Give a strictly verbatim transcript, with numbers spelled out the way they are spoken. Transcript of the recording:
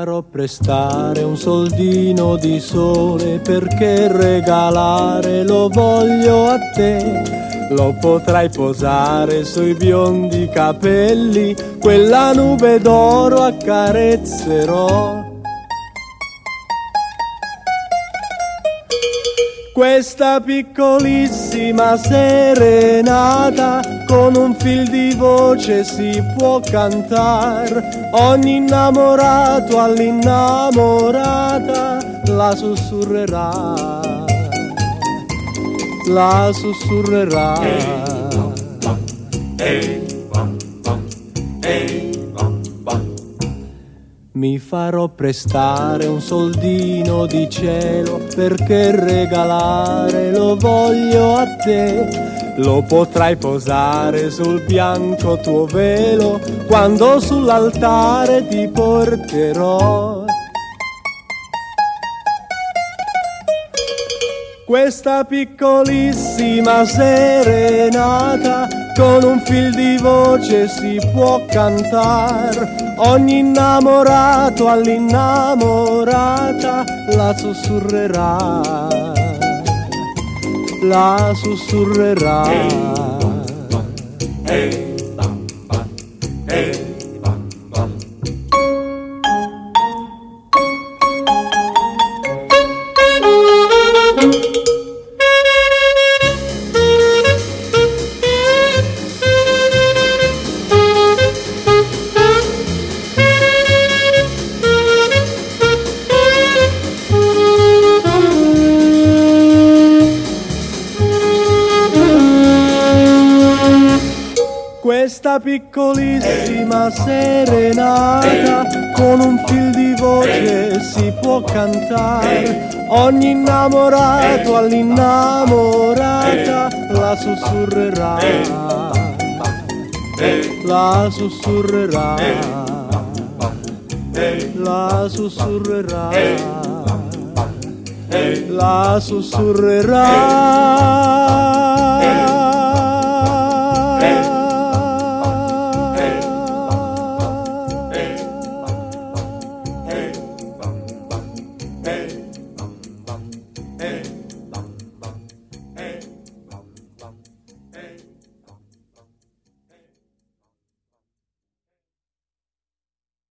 farò prestare un soldino di sole, perché regalare lo voglio a te. Lo potrai posare sui biondi capelli, quella nube d'oro accarezzerò. Questa piccolissima serenata con un fil di voce si può cantar. Ogni innamorato all'innamorata la sussurrerà, la sussurrerà. Mi farò prestare un soldino di cielo, perché regalare lo voglio a te. Lo potrai posare sul bianco tuo velo, quando sull'altare ti porterò. Questa piccolissima serenata con un fil di voce si può cantar. Ogni innamorato all'innamorata la sussurrerà, la sussurrerà. Questa piccolissima serenata con un fil di voce si può cantare. Ogni innamorato all'innamorata la sussurrerà, la sussurrerà, la sussurrerà, la sussurrerà. Hey.